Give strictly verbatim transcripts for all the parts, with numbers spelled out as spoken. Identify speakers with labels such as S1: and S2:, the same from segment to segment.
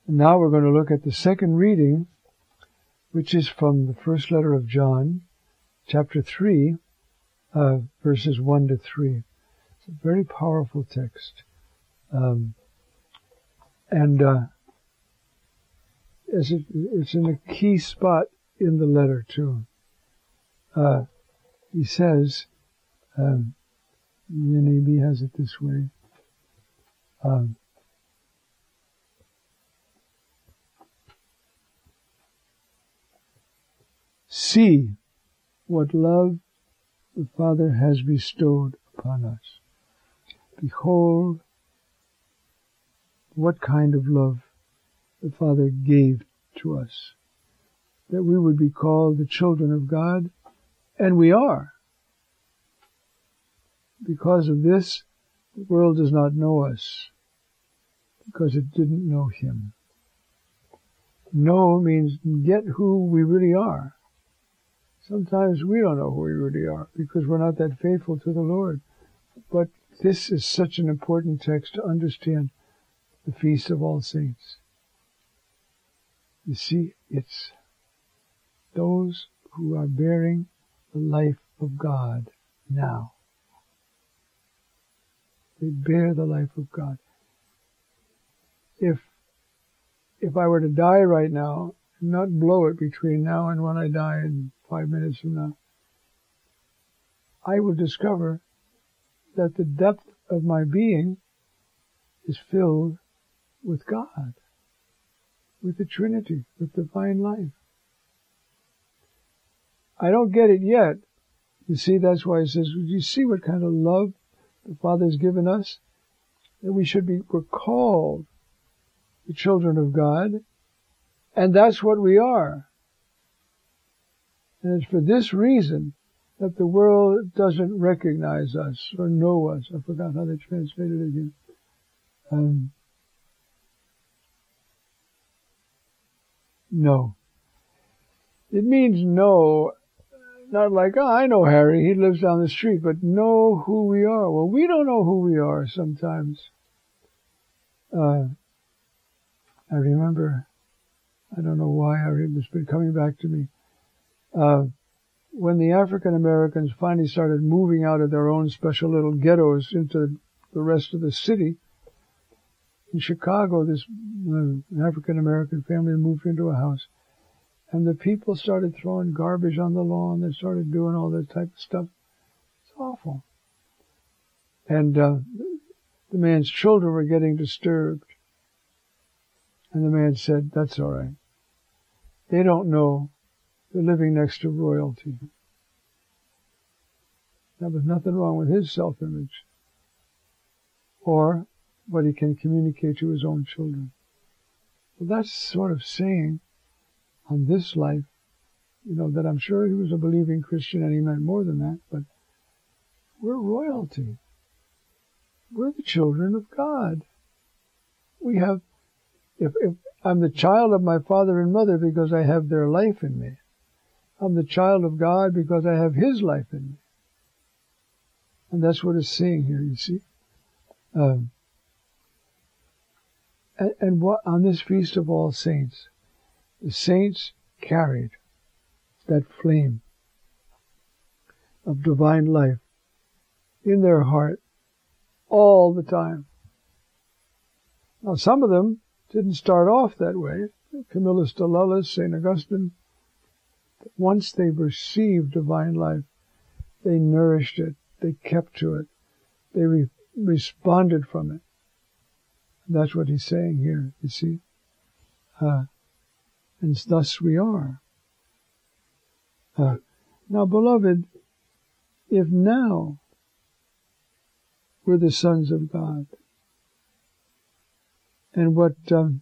S1: And now we're going to look at the second reading, which is from the first letter of John, chapter three, uh, verses one to three. It's a very powerful text. Um, and uh, as it, it's in a key spot in the letter, too. Uh, he says, um, N A B has it this way. Um, See what love the Father has bestowed upon us. Behold, what kind of love the Father gave to us, that we would be called the children of God, and we are. Because of this, the world does not know us, because it didn't know Him. Know means get who we really are. Sometimes we don't know who we really are, because we're not that faithful to the Lord. But this is such an important text to understand the Feast of All Saints. You see, it's those who are bearing the life of God now. They bear the life of God. If, if I were to die right now, and not blow it between now and when I die in five minutes from now, I will discover that the depth of my being is filled with God, with the Trinity, with divine life. I don't get it yet. You see, that's why it says, do you see what kind of love the Father has given us? That we should be, we're called the children of God, and that's what we are. And it's for this reason that the world doesn't recognize us or know us. I forgot how they translated it again. Um, no. It means know, not like, oh, I know Harry, he lives down the street, but know who we are. Well, we don't know who we are sometimes. Uh, I remember, I don't know why, it's been coming back to me. Uh, when the African Americans finally started moving out of their own special little ghettos into the rest of the city, in Chicago, this uh, African American family moved into a house, and the people started throwing garbage on the lawn. They started doing all that type of stuff. It's awful. And uh, the man's children were getting disturbed. And the man said, that's all right. They don't know they're living next to royalty. There was nothing wrong with his self-image or what he can communicate to his own children. Well, that's sort of saying on this life, you know, that I'm sure he was a believing Christian and he meant more than that, but we're royalty. We're the children of God. We have, if, if I'm the child of my father and mother because I have their life in me. I'm the child of God because I have His life in me. And that's what it's saying here, you see. Um, and and what, on this Feast of All Saints, the saints carried that flame of divine life in their heart all the time. Now, some of them didn't start off that way. Camillus de Lullis, Saint Augustine. But once they received divine life, they nourished it. They kept to it. They re- responded from it. And that's what he's saying here, you see. Uh, and thus we are. Uh, now, beloved, if now we're the sons of God, and what, um,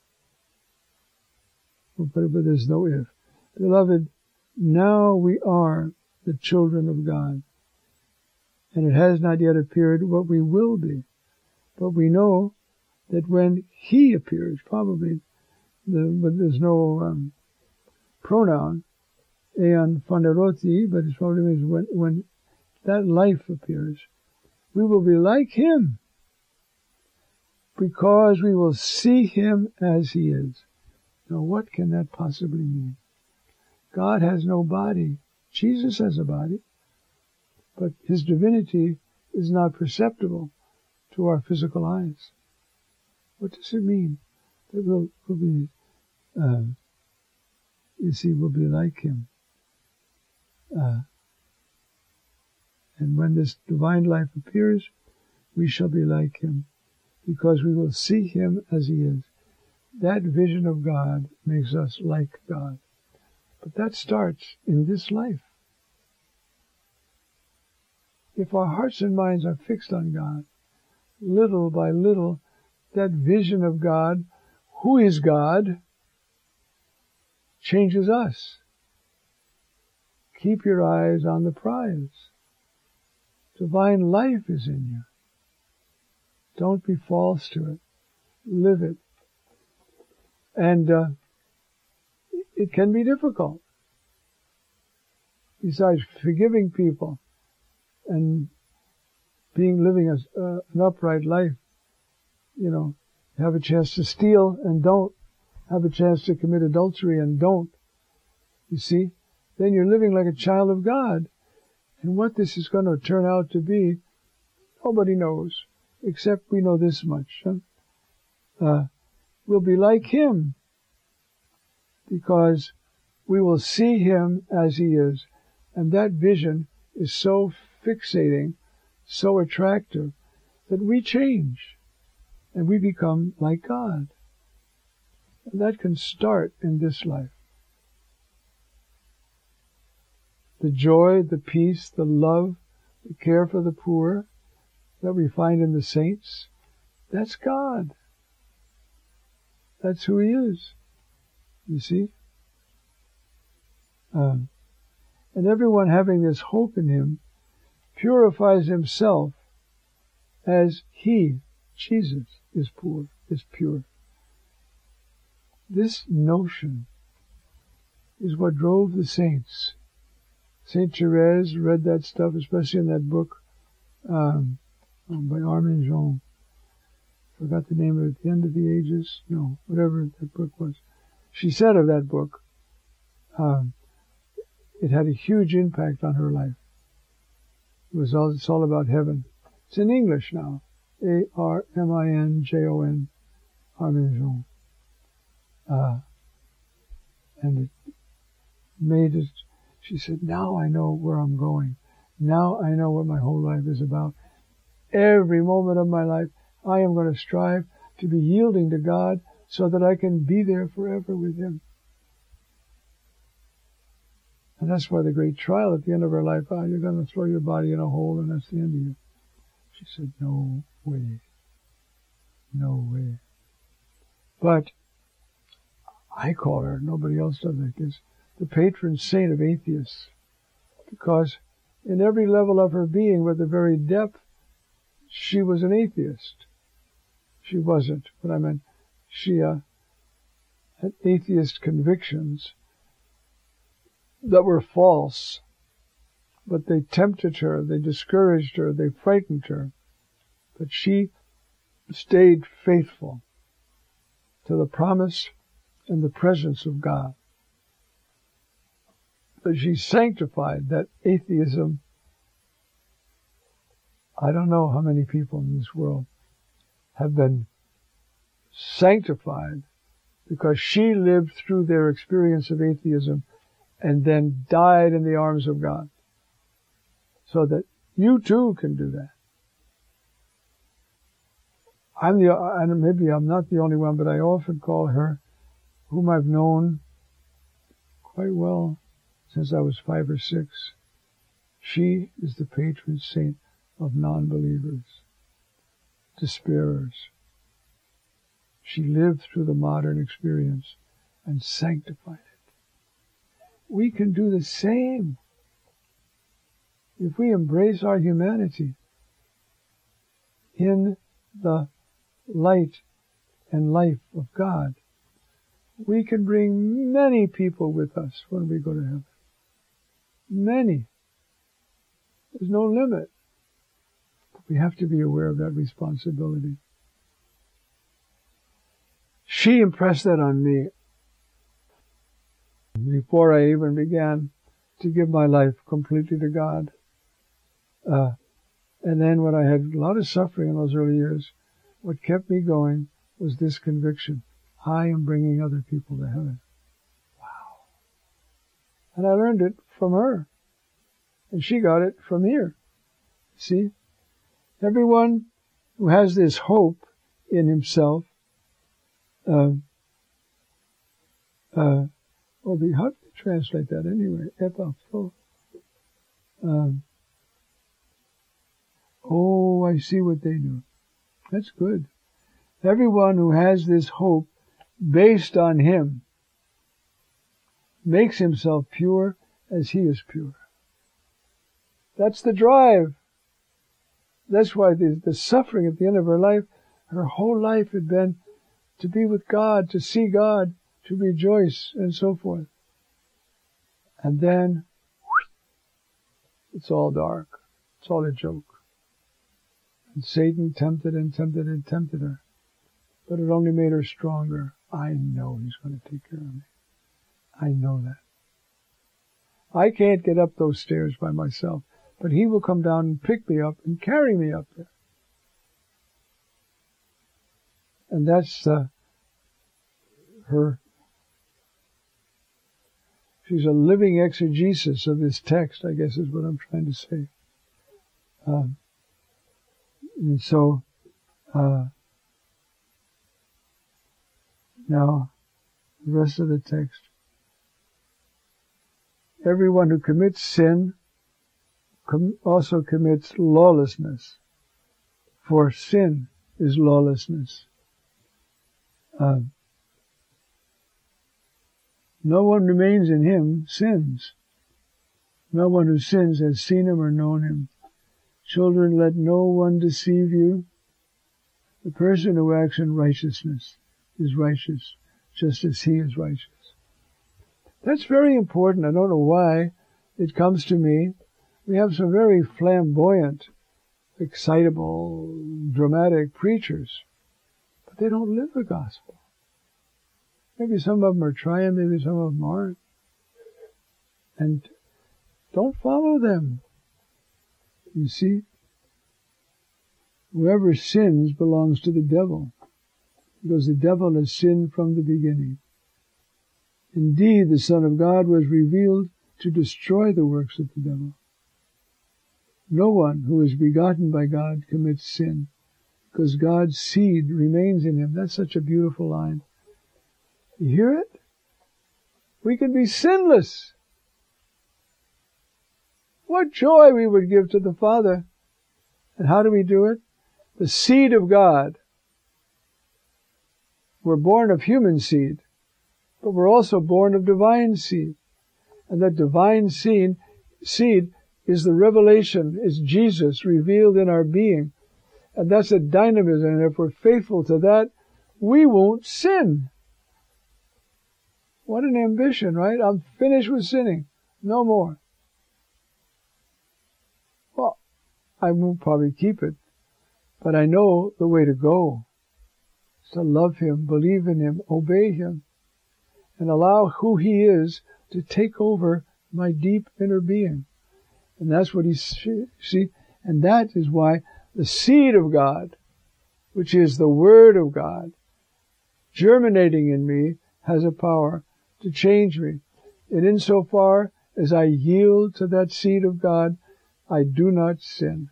S1: but, but there's no if. Beloved, now we are the children of God. And it has not yet appeared what we will be. But we know that when He appears, probably, the, but there's no um, pronoun, eon phaneroti, but it probably means when, when that life appears, we will be like Him. because we will see him as he is. Now, what can that possibly mean? God has no body. Jesus has a body, but his divinity is not perceptible to our physical eyes. What does it mean? That we'll, we'll be, uh, you see, we'll be like him. Uh, and when this divine life appears, we shall be like him, because we will see him as he is. That vision of God makes us like God. But that starts in this life. If our hearts and minds are fixed on God, little by little, that vision of God, who is God, changes us. Keep your eyes on the prize. Divine life is in you. Don't be false to it. Live it. And uh, it can be difficult. Besides forgiving people and being living a, uh, an upright life, you know, have a chance to steal and don't, have a chance to commit adultery and don't, you see, then you're living like a child of God. And what this is going to turn out to be, nobody knows, except we know this much. Huh? Uh, we'll be like him, because we will see him as he is. And that vision is so fixating, so attractive, that we change and we become like God. And that can start in this life. The joy, the peace, the love, the care for the poor that we find in the saints, that's God. That's who he is. You see? Um, and everyone having this hope in him purifies himself as he, Jesus, is poor, is pure. This notion is what drove the saints. Saint Therese read that stuff, especially in that book um, by Armin Jean. Forgot the name of it, The End of the Ages? No, whatever that book was. She said of that book, um, it had a huge impact on her life. It was all, it's all about heaven. It's in English now. A R M I N J O N, Armin Jean. Uh, and it made it, she said, now I know where I'm going. Now I know what my whole life is about. Every moment of my life, I am going to strive to be yielding to God so that I can be there forever with him. And that's why the great trial at the end of her life, ah, you're going to throw your body in a hole and that's the end of you. She said, no way. No way. But I call her, nobody else does, I guess, the patron saint of atheists. Because in every level of her being, with the very depth, she was an atheist. She wasn't, but I meant she uh, had atheist convictions that were false, but they tempted her, they discouraged her, they frightened her. But she stayed faithful to the promise and the presence of God. But she sanctified that atheism. I don't know how many people in this world have been sanctified because she lived through their experience of atheism and then died in the arms of God. So that you too can do that. I'm the, and maybe I'm not the only one, but I often call her, whom I've known quite well since I was five or six. She is the patron saint of non-believers, despairers. She lived through the modern experience and sanctified it. We can do the same if we embrace our humanity in the light and life of God. We can bring many people with us when we go to heaven. Many. There's no limit. But we have to be aware of that responsibility. she impressed that on me before I even began to give my life completely to God. Uh, and then when I had a lot of suffering in those early years, what kept me going was this conviction. I am bringing other people to heaven. Wow. And I learned it from her. And she got it from here. See? Everyone who has this hope in himself, uh, uh, well, the, how do you translate that anyway? Um, oh, I see what they do. That's good. Everyone who has this hope based on him makes himself pure as he is pure. That's the drive. That's why the, the suffering at the end of her life, her whole life had been to be with God, to see God, to rejoice, and so forth. And then, it's all dark. It's all a joke. And Satan tempted and tempted and tempted her. But it only made her stronger. I know he's going to take care of me. I know that. I can't get up those stairs by myself, but he will come down and pick me up and carry me up there. And that's uh, her. She's a living exegesis of this text, I guess is what I'm trying to say. Um, and so, uh, now, the rest of the text. Everyone who commits sin com- also commits lawlessness, for sin is lawlessness. Uh, no one remains in him sins. No one who sins has seen him or known him. Children, let no one deceive you. The person who acts in righteousness is righteous, just as he is righteous. That's very important. I don't know why it comes to me. We have some very flamboyant, excitable, dramatic preachers, but they don't live the gospel. Maybe some of them are trying, maybe some of them aren't. And don't follow them. You see? Whoever sins belongs to the devil, because the devil has sinned from the beginning. Indeed, the Son of God was revealed to destroy the works of the devil. No one who is begotten by God commits sin, because God's seed remains in him. That's such a beautiful line. You hear it? We can be sinless. What joy we would give to the Father. And how do we do it? The seed of God. We're born of human seed, but we're also born of divine seed. And that divine seed, seed is the revelation, is Jesus revealed in our being. And that's a dynamism. And if we're faithful to that, we won't sin. What an ambition, right? I'm finished with sinning. No more. Well, I won't probably keep it, but I know the way to go. It's to love him, believe in him, obey him, and allow who he is to take over my deep inner being. And that's what he, see, and that is why the seed of God, which is the Word of God, germinating in me, has a power to change me. And insofar as I yield to that seed of God, I do not sin.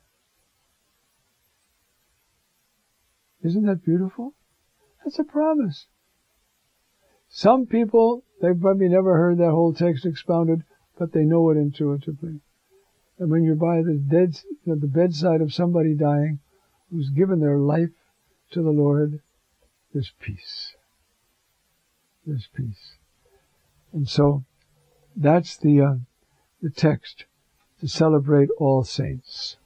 S1: Isn't that beautiful? That's a promise. Some people, they've probably never heard that whole text expounded, but they know it intuitively. And when you're by the dead, you know, the bedside of somebody dying who's given their life to the Lord, there's peace. There's peace. And so, that's the uh, the text to celebrate All Saints.